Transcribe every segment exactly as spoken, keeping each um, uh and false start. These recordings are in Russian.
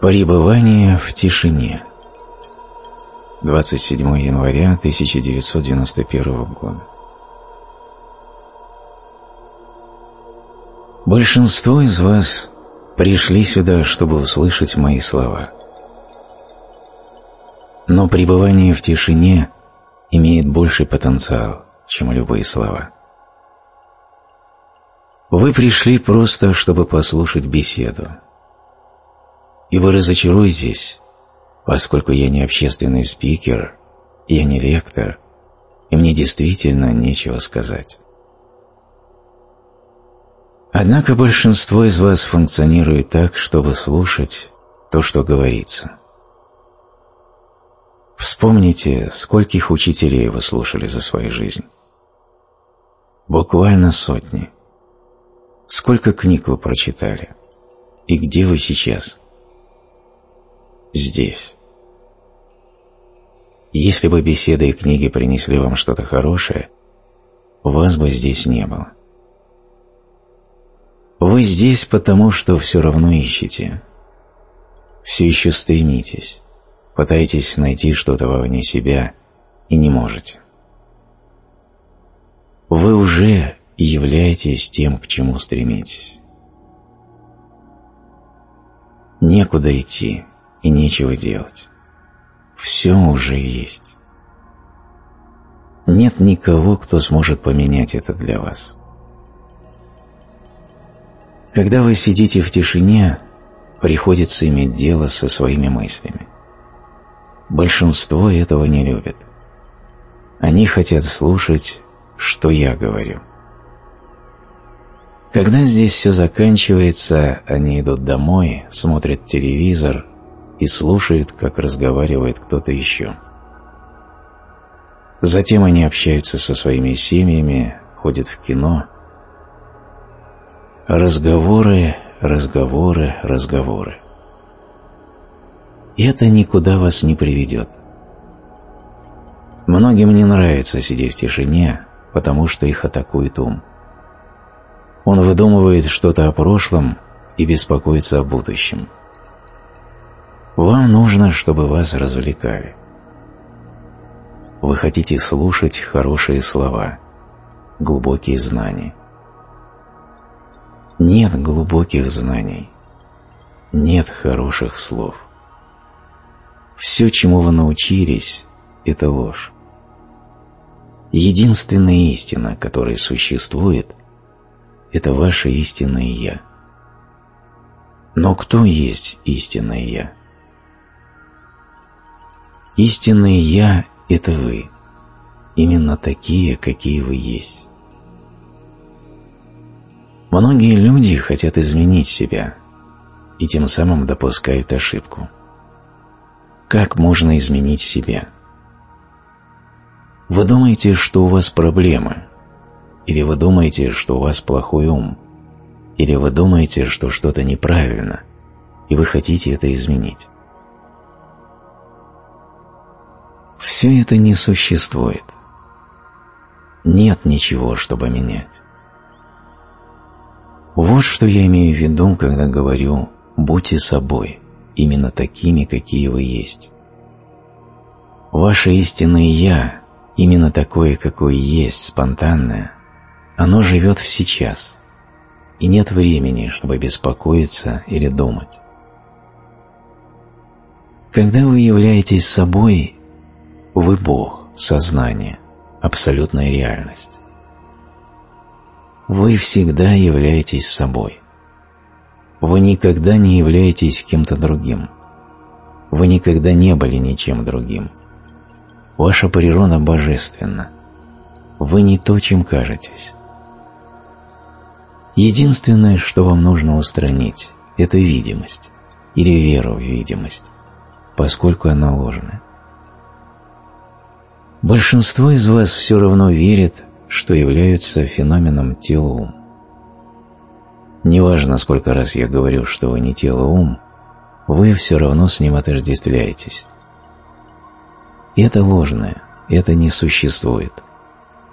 Пребывание в тишине. двадцать седьмого января тысяча девятьсот девяносто первого года. Большинство из вас пришли сюда, чтобы услышать мои слова. Но пребывание в тишине имеет больший потенциал, чем любые слова. Вы пришли просто, чтобы послушать беседу. И вы разочаруетесь, поскольку я не общественный спикер, я не лектор, и мне действительно нечего сказать. Однако большинство из вас функционирует так, чтобы слушать то, что говорится. Вспомните, скольких учителей вы слушали за свою жизнь. Буквально сотни. Сколько книг вы прочитали? И где вы сейчас? Здесь. Если бы беседы и книги принесли вам что-то хорошее, вас бы здесь не было. Вы здесь потому, что все равно ищете. Все еще стремитесь, пытаетесь найти что-то вовне себя и не можете. Вы уже являетесь тем, к чему стремитесь. Некуда идти и нечего делать. Все уже есть. Нет никого, кто сможет поменять это для вас. Когда вы сидите в тишине, приходится иметь дело со своими мыслями. Большинство этого не любит. Они хотят слушать, что я говорю. Когда здесь все заканчивается, они идут домой, смотрят телевизор и слушают, как разговаривает кто-то еще. Затем они общаются со своими семьями, ходят в кино. Разговоры, разговоры, разговоры. И это никуда вас не приведет. Многим не нравится сидеть в тишине, потому что их атакует ум. Он выдумывает что-то о прошлом и беспокоится о будущем. Вам нужно, чтобы вас развлекали. Вы хотите слушать хорошие слова, глубокие знания. Нет глубоких знаний, нет хороших слов. Все, чему вы научились, это ложь. Единственная истина, которая существует, это ваше истинное «Я». Но кто есть истинное «Я»? Истинное «Я» — это вы, именно такие, какие вы есть. Многие люди хотят изменить себя и тем самым допускают ошибку. Как можно изменить себя? Вы думаете, что у вас проблемы, или вы думаете, что у вас плохой ум, или вы думаете, что что-то неправильно, и вы хотите это изменить. Все это не существует. Нет ничего, чтобы менять. Вот что я имею в виду, когда говорю «будьте собой», именно такими, какие вы есть. Ваше истинное «Я», именно такое, какое есть, спонтанное, оно живет в сейчас, и нет времени, чтобы беспокоиться или думать. Когда вы являетесь собой, вы Бог, сознание, абсолютная реальность. Вы всегда являетесь собой. Вы никогда не являетесь кем-то другим. Вы никогда не были ничем другим. Ваша природа божественна. Вы не то, чем кажетесь. Единственное, что вам нужно устранить, это видимость или веру в видимость, поскольку она ложная. Большинство из вас все равно верит, что являются феноменом тело-ум. Неважно, сколько раз я говорю, что вы не тело-ум, вы все равно с ним отождествляетесь. Это ложное, это не существует.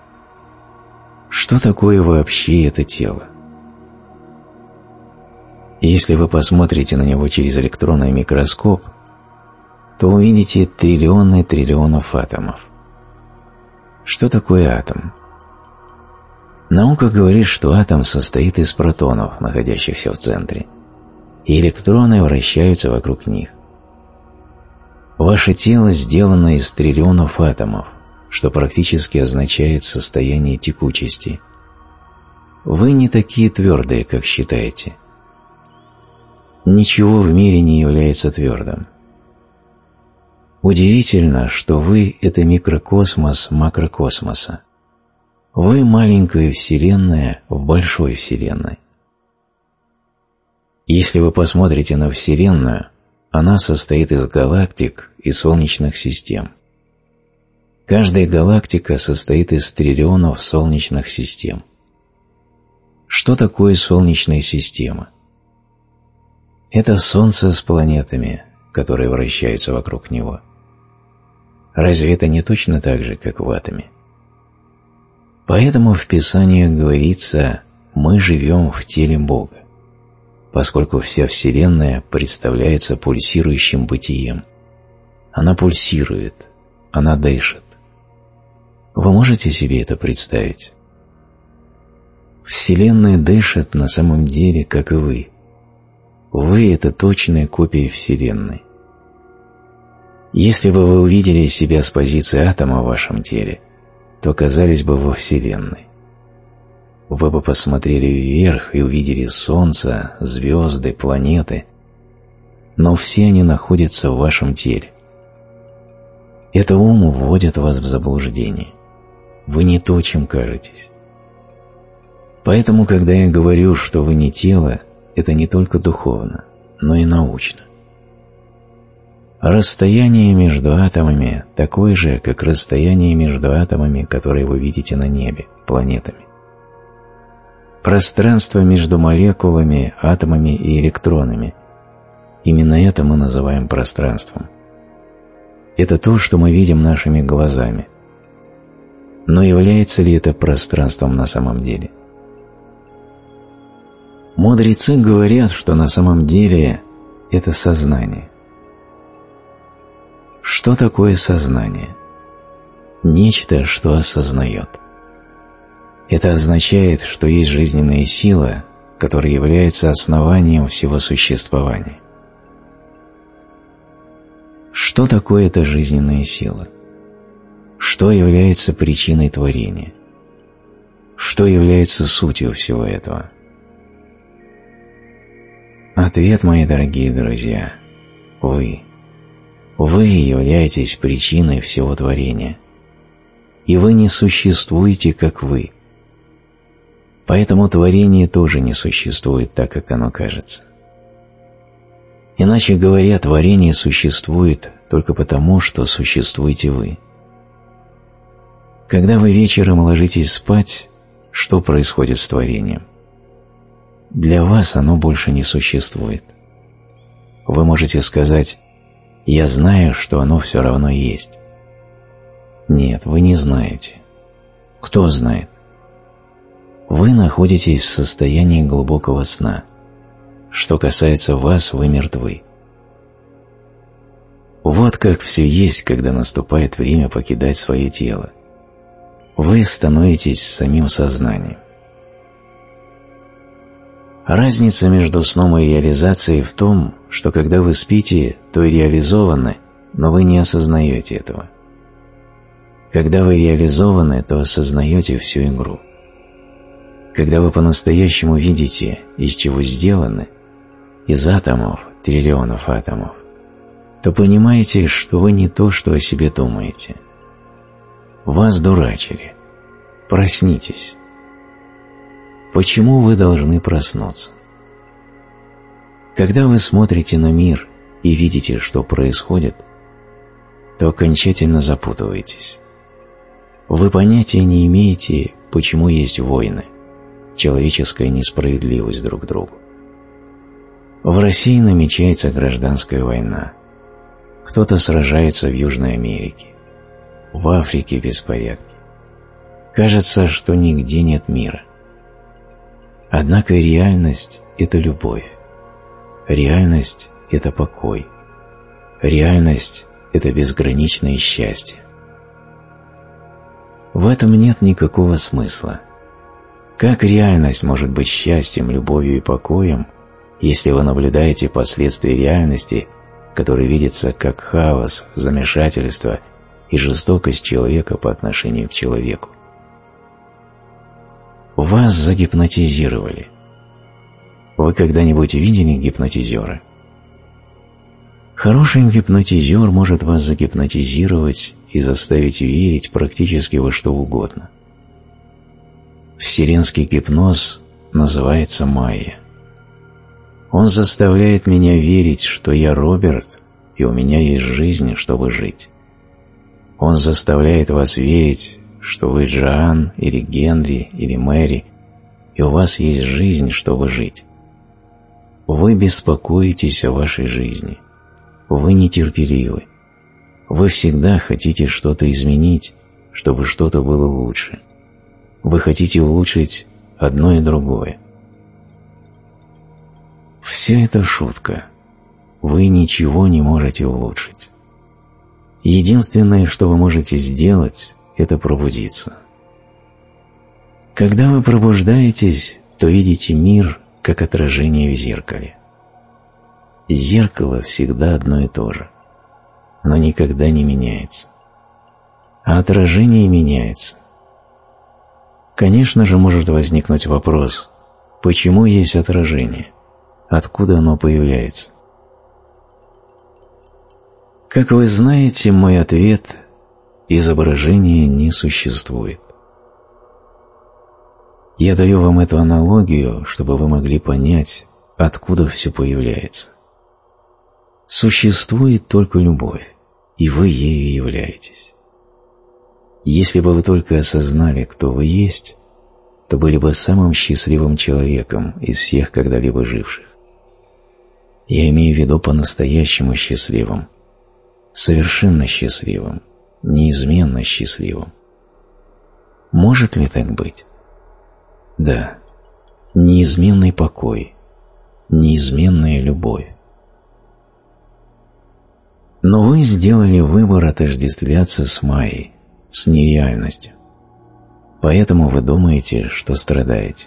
Что такое вообще это тело? И если вы посмотрите на него через электронный микроскоп, то увидите триллионы триллионов атомов. Что такое атом? Наука говорит, что атом состоит из протонов, находящихся в центре, и электроны вращаются вокруг них. Ваше тело сделано из триллионов атомов, что практически означает состояние текучести. Вы не такие твердые, как считаете. Ничего в мире не является твердым. Удивительно, что вы – это микрокосмос макрокосмоса. Вы – маленькая Вселенная в большой Вселенной. Если вы посмотрите на Вселенную, она состоит из галактик и солнечных систем. Каждая галактика состоит из триллионов солнечных систем. Что такое Солнечная система? Это Солнце с планетами, которые вращаются вокруг него. Разве это не точно так же, как в атоме? Поэтому в Писаниях говорится «мы живем в теле Бога», поскольку вся Вселенная представляется пульсирующим бытием. Она пульсирует, она дышит. Вы можете себе это представить? Вселенная дышит на самом деле, как и вы. Вы – это точная копия Вселенной. Если бы вы увидели себя с позиции атома в вашем теле, то оказались бы во Вселенной. Вы бы посмотрели вверх и увидели Солнце, звезды, планеты, но все они находятся в вашем теле. Это ум вводит вас в заблуждение. Вы не то, чем кажетесь. Поэтому, когда я говорю, что вы не тело, это не только духовно, но и научно. Расстояние между атомами такое же, как расстояние между атомами, которые вы видите на небе, планетами. Пространство между молекулами, атомами и электронами. Именно это мы называем пространством. Это то, что мы видим нашими глазами. Но является ли это пространством на самом деле? Мудрецы говорят, что на самом деле это сознание. Что такое сознание? Нечто, что осознает. Это означает, что есть жизненная сила, которая является основанием всего существования. Что такое эта жизненная сила? Что является причиной творения? Что является сутью всего этого? Ответ, мои дорогие друзья, вы. Вы являетесь причиной всего творения. И вы не существуете, как вы. Поэтому творение тоже не существует так, как оно кажется. Иначе говоря, творение существует только потому, что существуете вы. Когда вы вечером ложитесь спать, что происходит с творением? Для вас оно больше не существует. Вы можете сказать: «Я знаю, что оно все равно есть». Нет, вы не знаете. Кто знает? Вы находитесь в состоянии глубокого сна. Что касается вас, вы мертвы. Вот как все есть, когда наступает время покидать свое тело. Вы становитесь самим сознанием. Разница между сном и реализацией в том, что когда вы спите, то и реализованы, но вы не осознаете этого. Когда вы реализованы, то осознаете всю игру. Когда вы по-настоящему видите, из чего сделаны, из атомов, триллионов атомов, то понимаете, что вы не то, что о себе думаете. Вас дурачили. Проснитесь. Почему вы должны проснуться? Когда вы смотрите на мир и видите, что происходит, то окончательно запутываетесь. Вы понятия не имеете, почему есть войны, человеческая несправедливость друг к другу. В России намечается гражданская война. Кто-то сражается в Южной Америке. В Африке беспорядки. Кажется, что нигде нет мира. Однако реальность – это любовь. реальность – это покой. Реальность – это безграничное счастье. В этом нет никакого смысла. Как реальность может быть счастьем, любовью и покоем, если вы наблюдаете последствия реальности, которые видятся как хаос, замешательство и жестокость человека по отношению к человеку? Вас загипнотизировали. Вы когда-нибудь видели гипнотизера? Хороший гипнотизер может вас загипнотизировать и заставить верить практически во что угодно. Вселенский гипноз называется майя. Он заставляет меня верить, что я Роберт, и у меня есть жизнь, чтобы жить. Он заставляет вас верить, что вы Джоан, или Генри, или Мэри, и у вас есть жизнь, чтобы жить. Вы беспокоитесь о вашей жизни. Вы нетерпеливы. Вы всегда хотите что-то изменить, чтобы что-то было лучше. Вы хотите улучшить одно и другое. Все это шутка. Вы ничего не можете улучшить. Единственное, что вы можете сделать, это пробудиться. Когда вы пробуждаетесь, то видите мир как отражение в зеркале. Зеркало всегда одно и то же, но никогда не меняется. А отражение меняется. Конечно же, может возникнуть вопрос, почему есть отражение, откуда оно появляется? Как вы знаете, мой ответ – изображения не существует. Я даю вам эту аналогию, чтобы вы могли понять, откуда все появляется. Существует только любовь, и вы ею являетесь. Если бы вы только осознали, кто вы есть, то были бы самым счастливым человеком из всех когда-либо живших. Я имею в виду по-настоящему счастливым, совершенно счастливым, неизменно счастливым. Может ли так быть? Да. Неизменный покой, неизменная любовь. Но вы сделали выбор отождествляться с майей, с нереальностью. Поэтому вы думаете, что страдаете.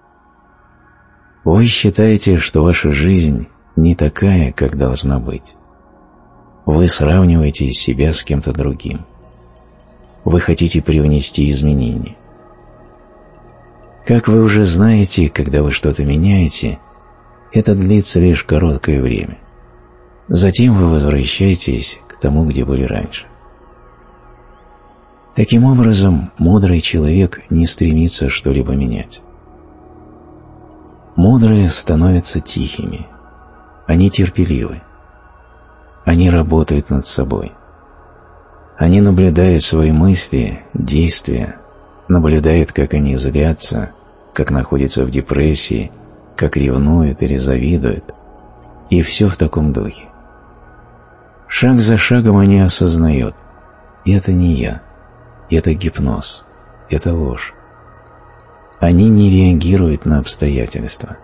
Вы считаете, что ваша жизнь не такая, как должна быть. Вы сравниваете себя с кем-то другим. Вы хотите привнести изменения. Как вы уже знаете, когда вы что-то меняете, это длится лишь короткое время. Затем вы возвращаетесь к тому, где были раньше. Таким образом, мудрый человек не стремится что-либо менять. Мудрые становятся тихими. Они терпеливы. Они работают над собой. Они наблюдают свои мысли, действия, наблюдают, как они злятся, как находятся в депрессии, как ревнуют или завидуют, и все в таком духе. Шаг за шагом они осознают: это не я, это гипноз, это ложь. Они не реагируют на обстоятельства.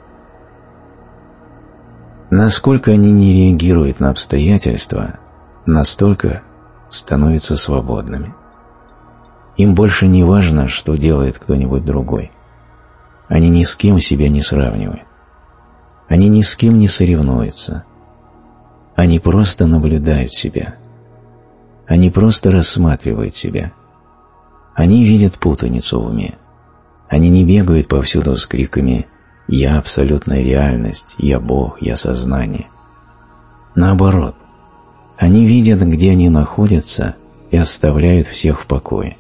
Насколько они не реагируют на обстоятельства, настолько становятся свободными. Им больше не важно, что делает кто-нибудь другой. Они ни с кем себя не сравнивают. Они ни с кем не соревнуются. Они просто наблюдают себя. Они просто рассматривают себя. Они видят путаницу в уме. Они не бегают повсюду с криками «Я абсолютная реальность», «Я Бог», «Я сознание». Наоборот, они видят, где они находятся, и оставляют всех в покое.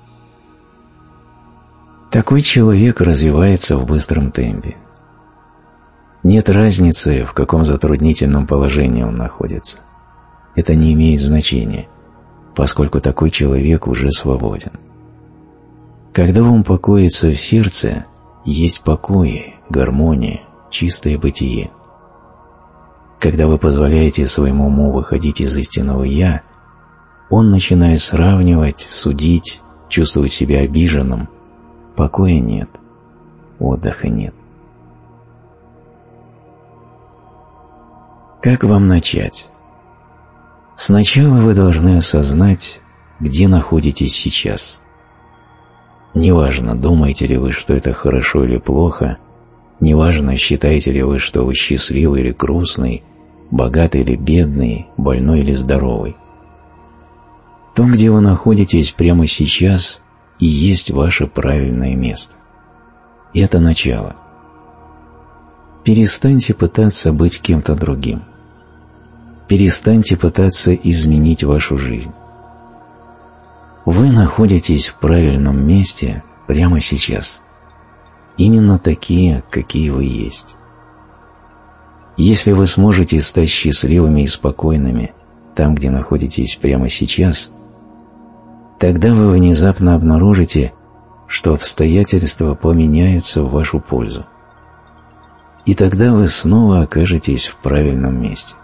Такой человек развивается в быстром темпе. Нет разницы, в каком затруднительном положении он находится. Это не имеет значения, поскольку такой человек уже свободен. Когда он покоится в сердце, есть покой, гармония, чистое бытие. Когда вы позволяете своему уму выходить из истинного «я», он начинает сравнивать, судить, чувствовать себя обиженным. Покоя нет, отдыха нет. Как вам начать? Сначала вы должны осознать, где находитесь сейчас. Неважно, думаете ли вы, что это хорошо или плохо, неважно, считаете ли вы, что вы счастливый или грустный, богатый или бедный, больной или здоровый. То, где вы находитесь прямо сейчас, и есть ваше правильное место. Это начало. Перестаньте пытаться быть кем-то другим. Перестаньте пытаться изменить вашу жизнь. Вы находитесь в правильном месте прямо сейчас. Именно такие, какие вы есть. Если вы сможете стать счастливыми и спокойными там, где находитесь прямо сейчас, тогда вы внезапно обнаружите, что обстоятельства поменяются в вашу пользу. И тогда вы снова окажетесь в правильном месте.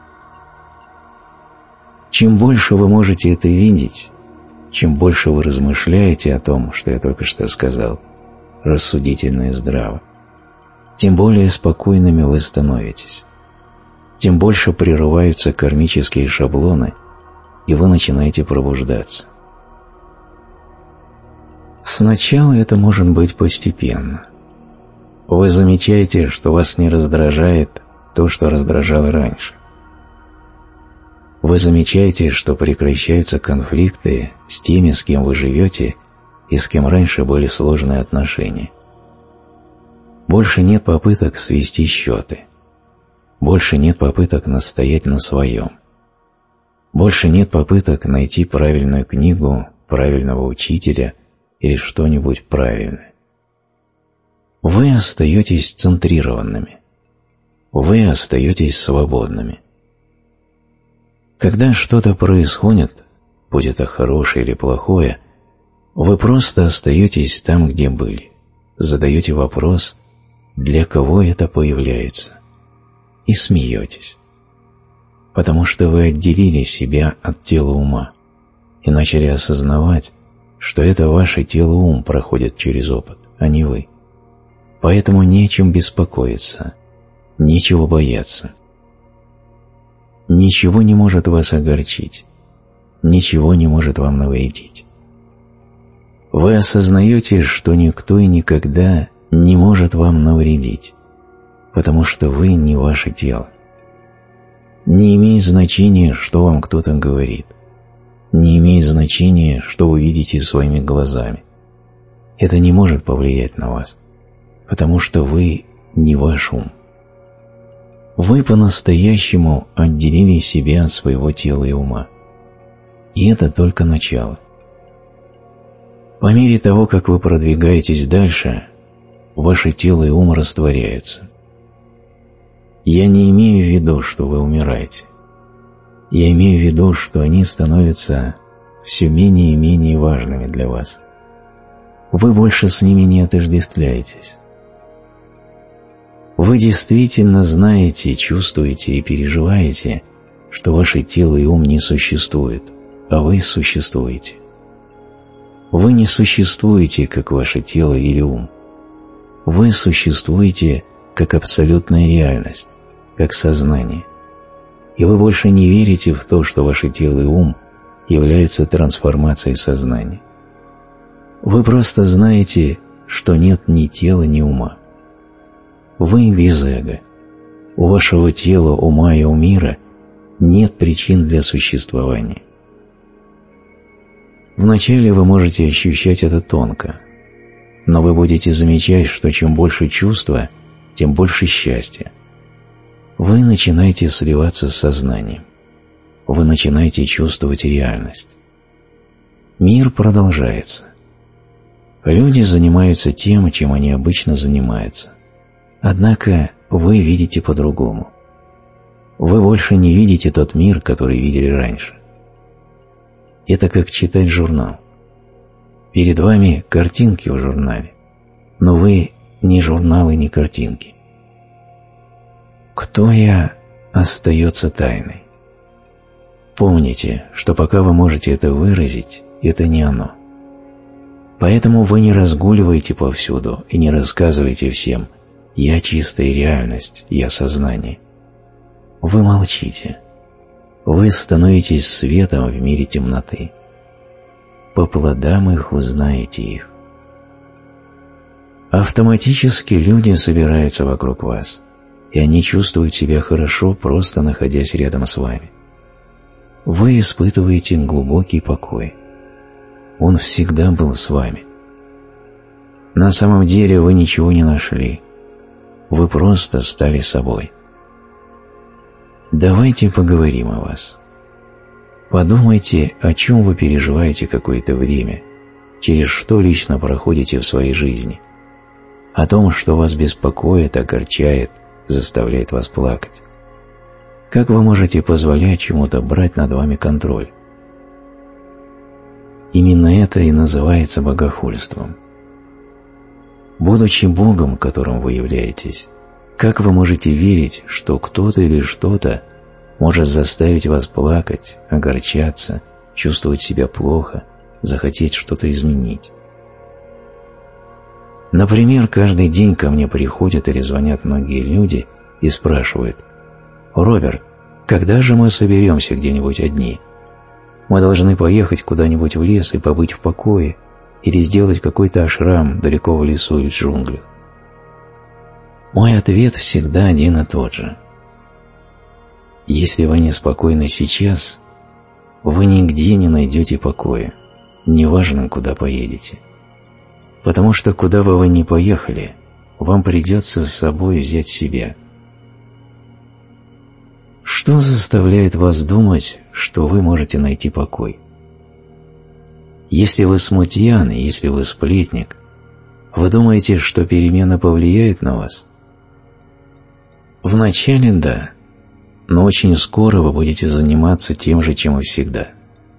Чем больше вы можете это видеть, чем больше вы размышляете о том, что я только что сказал, рассудительно и здраво, тем более спокойными вы становитесь, тем больше прерываются кармические шаблоны, и вы начинаете пробуждаться. Сначала это может быть постепенно. Вы замечаете, что вас не раздражает то, что раздражало раньше. Вы замечаете, что прекращаются конфликты с теми, с кем вы живете и с кем раньше были сложные отношения. Больше нет попыток свести счеты. Больше нет попыток настоять на своем. Больше нет попыток найти правильную книгу, правильного учителя или что-нибудь правильное. Вы остаетесь центрированными. Вы остаетесь свободными. Когда что-то происходит, будь это хорошее или плохое, вы просто остаетесь там, где были, задаете вопрос, для кого это появляется, и смеетесь, потому что вы отделили себя от тела ума и начали осознавать, что это ваше тело-ум проходит через опыт, а не вы. Поэтому нечем беспокоиться, нечего бояться. Ничего не может вас огорчить, ничего не может вам навредить. Вы осознаете, что никто и никогда не может вам навредить, потому что вы не ваше тело. Не имеет значения, что вам кто-то говорит. Не имеет значения, что вы видите своими глазами. Это не может повлиять на вас, потому что вы не ваш ум. Вы по-настоящему отделили себя от своего тела и ума. И это только начало. По мере того, как вы продвигаетесь дальше, ваше тело и ум растворяются. Я не имею в виду, что вы умираете. Я имею в виду, что они становятся все менее и менее важными для вас. Вы больше с ними не отождествляетесь. Вы действительно знаете, чувствуете и переживаете, что ваше тело и ум не существуют, а вы существуете. Вы не существуете, как ваше тело или ум. Вы существуете, как абсолютная реальность, как сознание. И вы больше не верите в то, что ваше тело и ум являются трансформацией сознания. Вы просто знаете, что нет ни тела, ни ума. Вы без эго. У вашего тела, ума и у мира нет причин для существования. Вначале вы можете ощущать это тонко, но вы будете замечать, что чем больше чувства, тем больше счастья. Вы начинаете сливаться с сознанием. Вы начинаете чувствовать реальность. Мир продолжается. Люди занимаются тем, чем они обычно занимаются. Однако вы видите по-другому. Вы больше не видите тот мир, который видели раньше. Это как читать журнал. Перед вами картинки в журнале, но вы не журнал и не картинки. Кто я остается тайной. Помните, что пока вы можете это выразить, это не оно. Поэтому вы не разгуливаете повсюду и не рассказываете всем: «Я чистая реальность, я сознание». Вы молчите. Вы становитесь светом в мире темноты. По плодам их узнаете их. Автоматически люди собираются вокруг вас, и они чувствуют себя хорошо, просто находясь рядом с вами. Вы испытываете глубокий покой. Он всегда был с вами. На самом деле вы ничего не нашли. Вы просто стали собой. Давайте поговорим о вас. Подумайте, о чем вы переживаете какое-то время, через что лично проходите в своей жизни, о том, что вас беспокоит, огорчает, заставляет вас плакать. Как вы можете позволять чему-то брать над вами контроль? Именно это и называется богохульством. Будучи Богом, которым вы являетесь, как вы можете верить, что кто-то или что-то может заставить вас плакать, огорчаться, чувствовать себя плохо, захотеть что-то изменить? Например, каждый день ко мне приходят или звонят многие люди и спрашивают: «Роберт, когда же мы соберемся где-нибудь одни? Мы должны поехать куда-нибудь в лес и побыть в покое, или сделать какой-то ашрам далеко в лесу или в джунглях». Мой ответ всегда один и тот же. Если вы неспокойны сейчас, вы нигде не найдете покоя, неважно, куда поедете. Потому что куда бы вы ни поехали, вам придется с собой взять себя. Что заставляет вас думать, что вы можете найти покой? Если вы смутьян, если вы сплетник, вы думаете, что перемена повлияет на вас? Вначале да, но очень скоро вы будете заниматься тем же, чем и всегда.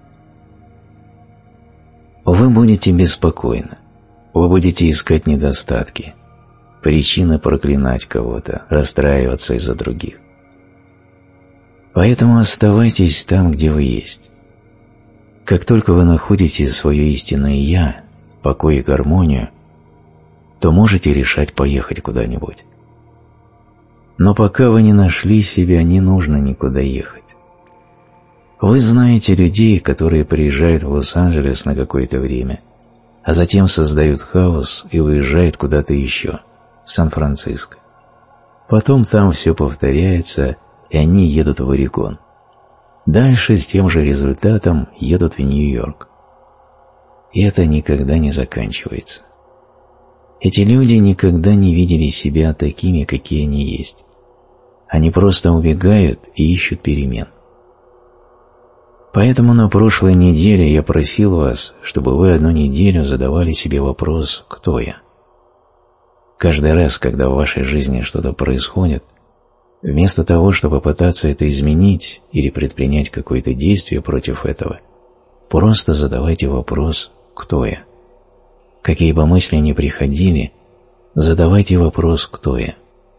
Вы будете беспокойны, вы будете искать недостатки, причины проклинать кого-то, расстраиваться из-за других. Поэтому оставайтесь там, где вы есть. Как только вы находите свое истинное «Я», покой и гармонию, то можете решать поехать куда-нибудь. Но пока вы не нашли себя, не нужно никуда ехать. Вы знаете людей, которые приезжают в Лос-Анджелес на какое-то время, а затем создают хаос и уезжают куда-то еще, в Сан-Франциско. Потом там все повторяется, и они едут в Орегон. Дальше с тем же результатом едут в Нью-Йорк. И это никогда не заканчивается. Эти люди никогда не видели себя такими, какие они есть. Они просто убегают и ищут перемен. Поэтому на прошлой неделе я просил вас, чтобы вы одну неделю задавали себе вопрос «Кто я?». Каждый раз, когда в вашей жизни что-то происходит, вместо того, чтобы пытаться это изменить или предпринять какое-то действие против этого, просто задавайте вопрос «Кто я?». Какие бы мысли ни приходили, задавайте вопрос «Кто я?».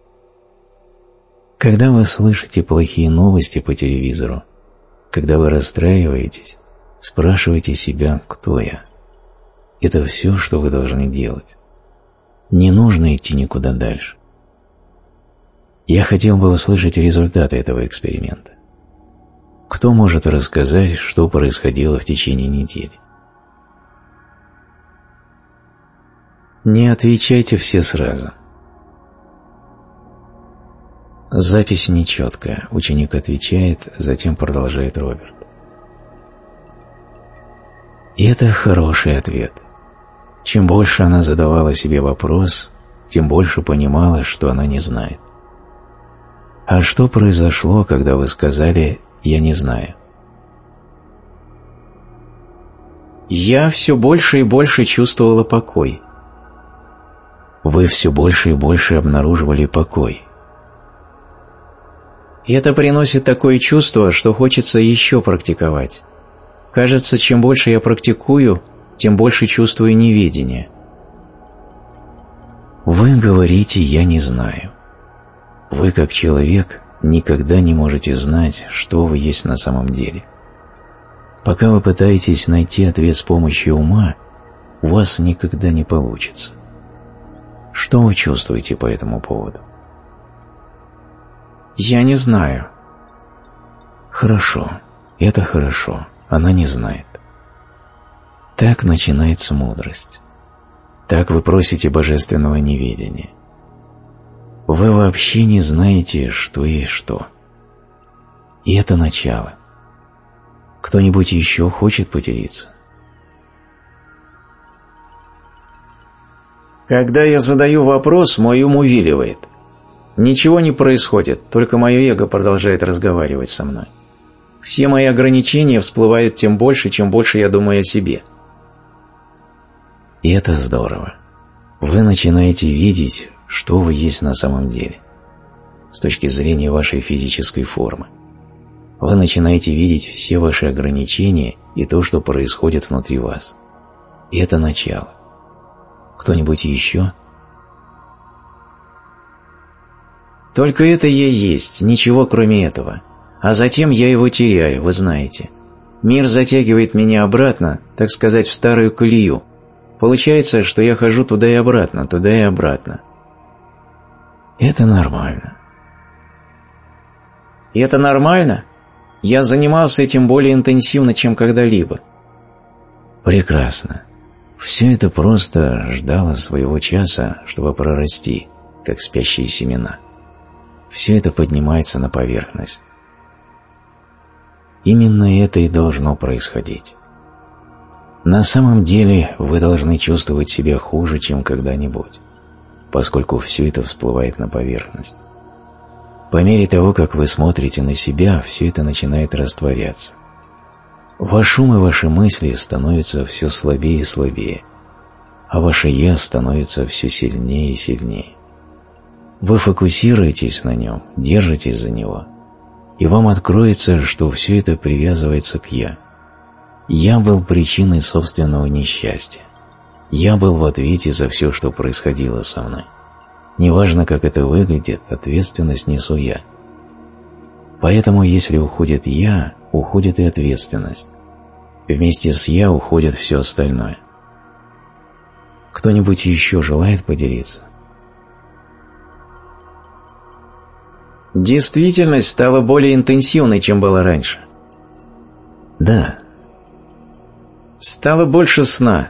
Когда вы слышите плохие новости по телевизору, когда вы расстраиваетесь, спрашивайте себя «Кто я?». Это все, что вы должны делать. Не нужно идти никуда дальше. Я хотел бы услышать результаты этого эксперимента. Кто может рассказать, что происходило в течение недели? Не отвечайте все сразу. Запись нечеткая. Ученик отвечает, затем продолжает Роберт. И это хороший ответ. Чем больше она задавала себе вопрос, тем больше понимала, что она не знает. А что произошло, когда вы сказали «я не знаю»? Я все больше и больше чувствовала покой. Вы все больше и больше обнаруживали покой. И это приносит такое чувство, что хочется еще практиковать. Кажется, чем больше я практикую, тем больше чувствую неведение. Вы говорите «я не знаю». Вы, как человек, никогда не можете знать, что вы есть на самом деле. Пока вы пытаетесь найти ответ с помощью ума, у вас никогда не получится. Что вы чувствуете по этому поводу? Я не знаю. Хорошо, это хорошо, она не знает. Так начинается мудрость. Так вы просите божественного неведения. Вы вообще не знаете, что есть что. И это начало. Кто-нибудь еще хочет поделиться? Когда я задаю вопрос, мой ум увиливает. Ничего не происходит, только мое эго продолжает разговаривать со мной. Все мои ограничения всплывают тем больше, чем больше я думаю о себе. И это здорово. Вы начинаете видеть, что вы есть на самом деле, с точки зрения вашей физической формы. Вы начинаете видеть все ваши ограничения и то, что происходит внутри вас. И это начало. Кто-нибудь еще? Только это я есть, ничего кроме этого. А затем я его теряю, вы знаете. Мир затягивает меня обратно, так сказать, в старую колею. Получается, что я хожу туда и обратно, туда и обратно. Это нормально. И это нормально? Я занимался этим более интенсивно, чем когда-либо. Прекрасно. Все это просто ждало своего часа, чтобы прорасти, как спящие семена. Все это поднимается на поверхность. Именно это и должно происходить. На самом деле вы должны чувствовать себя хуже, чем когда-нибудь, поскольку все это всплывает на поверхность. По мере того, как вы смотрите на себя, все это начинает растворяться. Ваш ум и ваши мысли становятся все слабее и слабее, а ваше «я» становится все сильнее и сильнее. Вы фокусируетесь на нем, держитесь за него, и вам откроется, что все это привязывается к «я». Я был причиной собственного несчастья. Я был в ответе за все, что происходило со мной. Неважно, как это выглядит, ответственность несу я. Поэтому, если уходит «я», уходит и ответственность. Вместе с «я» уходит все остальное. Кто-нибудь еще желает поделиться? Действительность стала более интенсивной, чем была раньше. Да. Стало больше сна.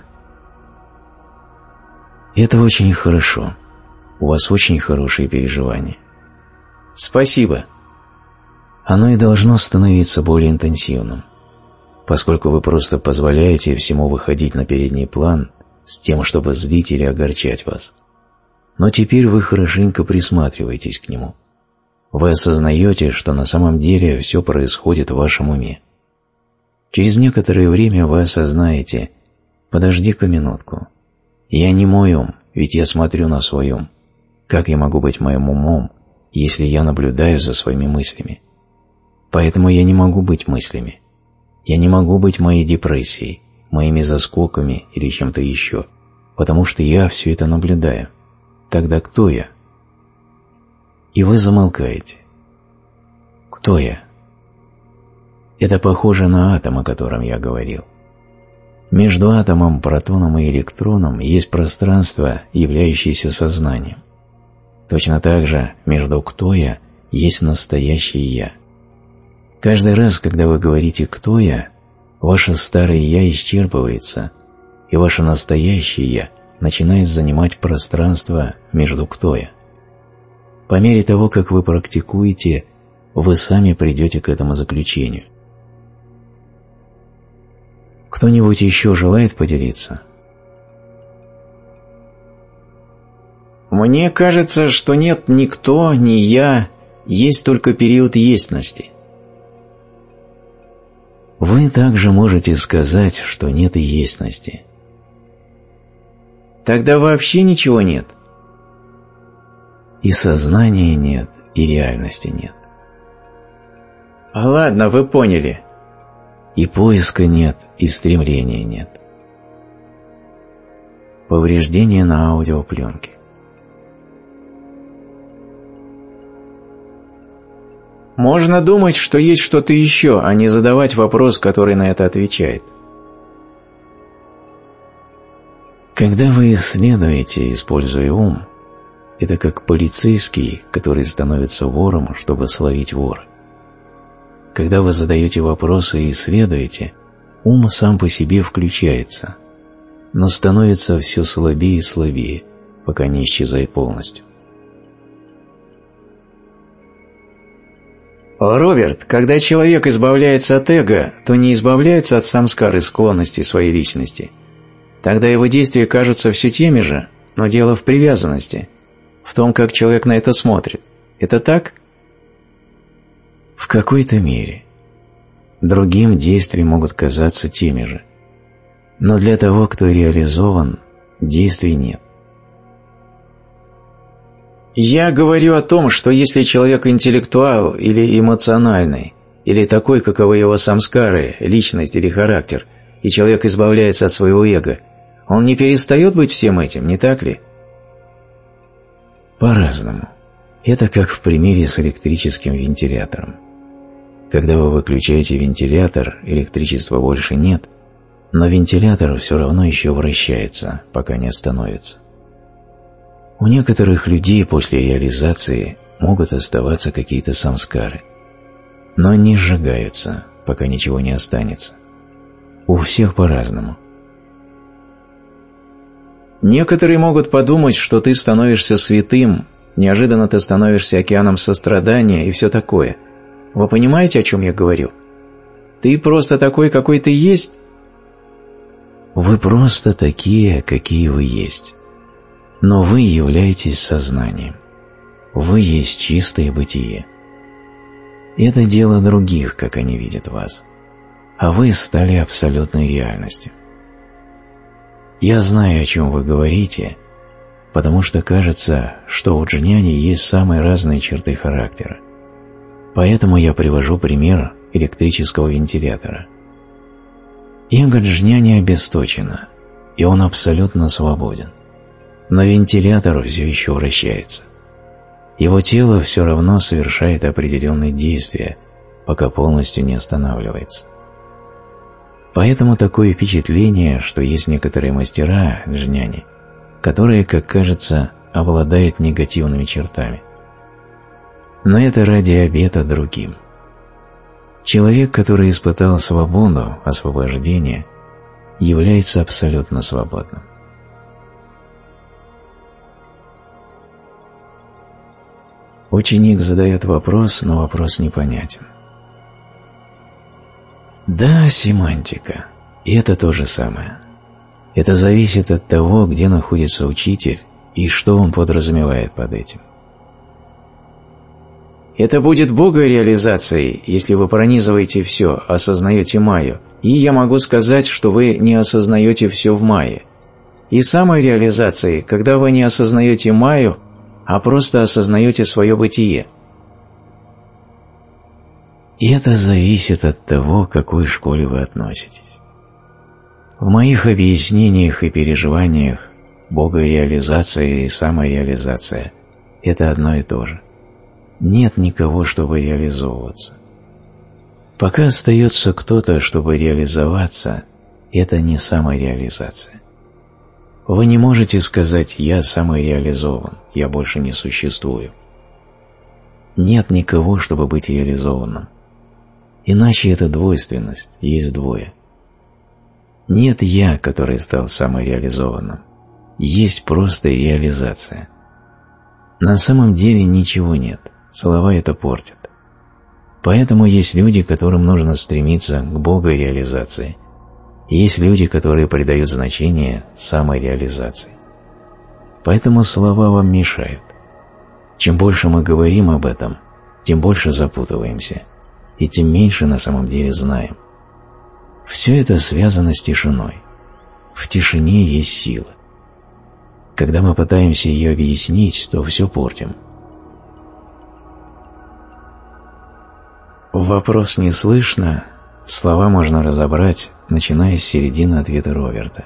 Это очень хорошо. У вас очень хорошие переживания. Спасибо. Оно и должно становиться более интенсивным, поскольку вы просто позволяете всему выходить на передний план с тем, чтобы злить или огорчать вас. Но теперь вы хорошенько присматриваетесь к нему. Вы осознаете, что на самом деле все происходит в вашем уме. Через некоторое время вы осознаете: подожди-ка минутку. Я не мой ум, ведь я смотрю на свой ум. Как я могу быть моим умом, если я наблюдаю за своими мыслями? Поэтому я не могу быть мыслями. Я не могу быть моей депрессией, моими заскоками или чем-то еще, потому что я все это наблюдаю. Тогда кто я? И вы замолкаете. Кто я? Это похоже на атом, о котором я говорил. Между атомом, протоном и электроном есть пространство, являющееся сознанием. Точно так же между «кто я» есть настоящее «я». Каждый раз, когда вы говорите «кто я», ваше старое «я» исчерпывается, и ваше настоящее «я» начинает занимать пространство между «кто я». По мере того, как вы практикуете, вы сами придете к этому заключению. Кто-нибудь еще желает поделиться? Мне кажется, что нет ни кто, ни я, есть только период естности. Вы также можете сказать, что нет и естности. Тогда вообще ничего нет. И сознания нет, и реальности нет. А ладно, вы поняли. И поиска нет, и стремления нет. Повреждение на аудиопленке. Можно думать, что есть что-то еще, а не задавать вопрос, который на это отвечает. Когда вы исследуете, используя ум, это как полицейский, который становится вором, чтобы словить вора. Когда вы задаете вопросы и исследуете, ум сам по себе включается, но становится все слабее и слабее, пока не исчезает полностью. Роберт, когда человек избавляется от эго, то не избавляется от самскар и склонностей своей личности. Тогда его действия кажутся все теми же, но дело в привязанности, в том, как человек на это смотрит. Это так? В какой-то мере. Другим действия могут казаться теми же. Но для того, кто реализован, действий нет. Я говорю о том, что если человек интеллектуал или эмоциональный, или такой, каковы его самскары, личность или характер, и человек избавляется от своего эго, он не перестает быть всем этим, не так ли? По-разному. Это как в примере с электрическим вентилятором. Когда вы выключаете вентилятор, электричества больше нет, но вентилятор все равно еще вращается, пока не остановится. У некоторых людей после реализации могут оставаться какие-то самскары, но они сжигаются, пока ничего не останется. У всех по-разному. Некоторые могут подумать, что ты становишься святым, неожиданно ты становишься океаном сострадания и все такое. Вы понимаете, о чем я говорю? Ты просто такой, какой ты есть? Вы просто такие, какие вы есть. Но вы являетесь сознанием. Вы есть чистое бытие. Это дело других, как они видят вас. А вы стали абсолютной реальностью. Я знаю, о чем вы говорите, потому что кажется, что у джняни есть самые разные черты характера. Поэтому я привожу пример электрического вентилятора. Эго джняни обесточено, и он абсолютно свободен. Но вентилятор все еще вращается. Его тело все равно совершает определенные действия, пока полностью не останавливается. Поэтому такое впечатление, что есть некоторые мастера джняни, которые, как кажется, обладают негативными чертами. Но это ради обета другим. Человек, который испытал свободу, освобождение, является абсолютно свободным. Ученик задает вопрос, но вопрос непонятен. Да, семантика. И это то же самое. Это зависит от того, где находится учитель и что он подразумевает под этим. Это будет богореализацией, если вы пронизываете все, осознаете майю, и я могу сказать, что вы не осознаете все в майе. И самореализацией, когда вы не осознаете майю, а просто осознаете свое бытие. И это зависит от того, к какой школе вы относитесь. В моих объяснениях и переживаниях богореализация и самореализация – это одно и то же. Нет никого, чтобы реализовываться. Пока остается кто-то, чтобы реализоваться, это не самореализация. Вы не можете сказать «я самореализован, я больше не существую». Нет никого, чтобы быть реализованным. Иначе это двойственность, есть двое. Нет «я», который стал самореализованным. Есть просто реализация. На самом деле ничего нет, слова это портят. Поэтому есть люди, которым нужно стремиться к богореализации. Есть люди, которые придают значение самореализации. Поэтому слова вам мешают. Чем больше мы говорим об этом, тем больше запутываемся, и тем меньше на самом деле знаем. Все это связано с тишиной. В тишине есть сила. Когда мы пытаемся ее объяснить, то все портим. Вопрос не слышно, слова можно разобрать, начиная с середины ответа Роберта.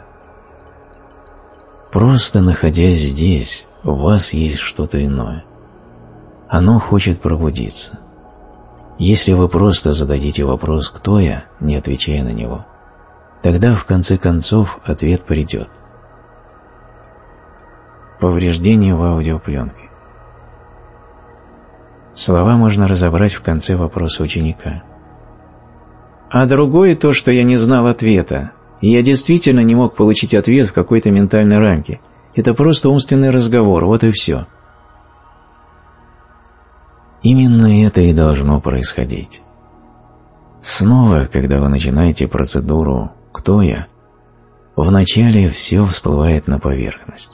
Просто находясь здесь, у вас есть что-то иное. Оно хочет пробудиться. Если вы просто зададите вопрос «Кто я?», не отвечая на него, тогда в конце концов ответ придет. Повреждение в аудиопленке. Слова можно разобрать в конце вопроса ученика. А другое то, что я не знал ответа. И я действительно не мог получить ответ в какой-то ментальной рамке. Это просто умственный разговор, вот и все. Именно это и должно происходить. Снова, когда вы начинаете процедуру «Кто я?», вначале все всплывает на поверхность.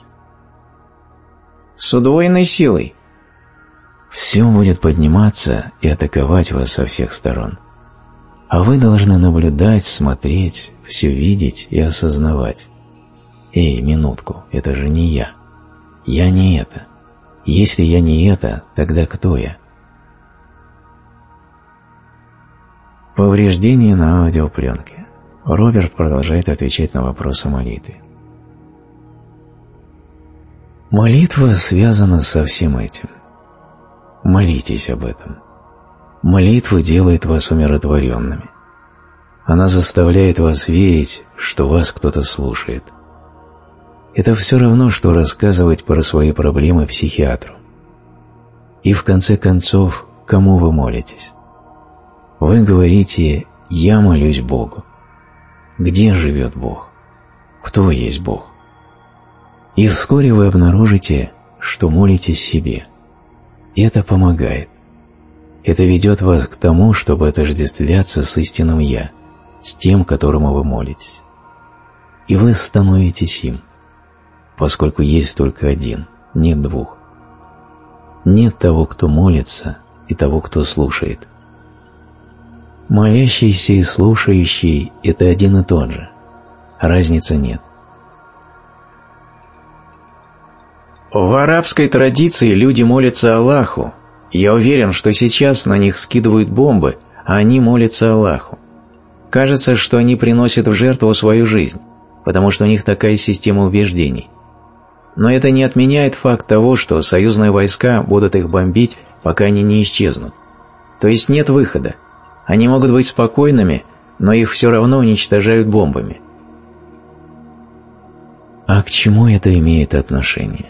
С удвоенной силой. Все будет подниматься и атаковать вас со всех сторон. А вы должны наблюдать, смотреть, все видеть и осознавать. Эй, минутку, это же не я. Я не это. Если я не это, тогда кто я? Повреждение на аудиопленке. Роберт продолжает отвечать на вопросы молитвы. Молитва связана со всем этим. Молитесь об этом. Молитва делает вас умиротворенными. Она заставляет вас верить, что вас кто-то слушает. Это все равно, что рассказывать про свои проблемы психиатру. И в конце концов, кому вы молитесь? Вы говорите «Я молюсь Богу». Где живет Бог? Кто есть Бог? И вскоре вы обнаружите, что молитесь себе. И это помогает. Это ведет вас к тому, чтобы отождествляться с истинным «Я», с тем, которому вы молитесь. И вы становитесь им, поскольку есть только один, нет двух. Нет того, кто молится, и того, кто слушает. Молящийся и слушающий – это один и тот же. Разницы нет. В арабской традиции люди молятся Аллаху. Я уверен, что сейчас на них скидывают бомбы, а они молятся Аллаху. Кажется, что они приносят в жертву свою жизнь, потому что у них такая система убеждений. Но это не отменяет факт того, что союзные войска будут их бомбить, пока они не исчезнут. То есть нет выхода. Они могут быть спокойными, но их все равно уничтожают бомбами. А к чему это имеет отношение?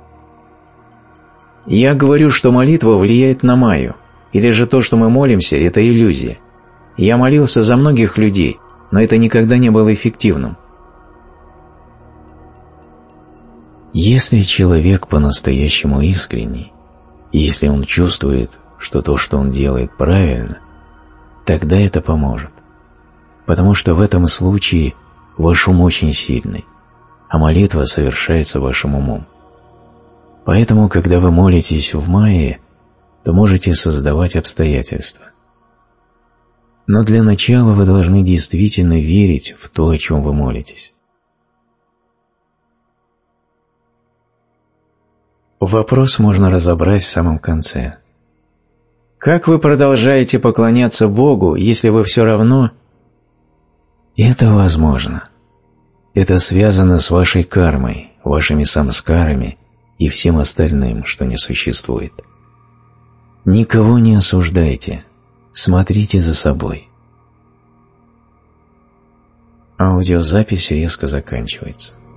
Я говорю, что молитва влияет на майю, или же то, что мы молимся, это иллюзия. Я молился за многих людей, но это никогда не было эффективным. Если человек по-настоящему искренний, если он чувствует, что то, что он делает, правильно, тогда это поможет. Потому что в этом случае ваш ум очень сильный, а молитва совершается вашим умом. Поэтому, когда вы молитесь в майе, то можете создавать обстоятельства. Но для начала вы должны действительно верить в то, о чем вы молитесь. Вопрос можно разобрать в самом конце. Как вы продолжаете поклоняться Богу, если вы все равно... Это возможно. Это связано с вашей кармой, вашими самскарами и всем остальным, что не существует. Никого не осуждайте. Смотрите за собой. Аудиозапись резко заканчивается.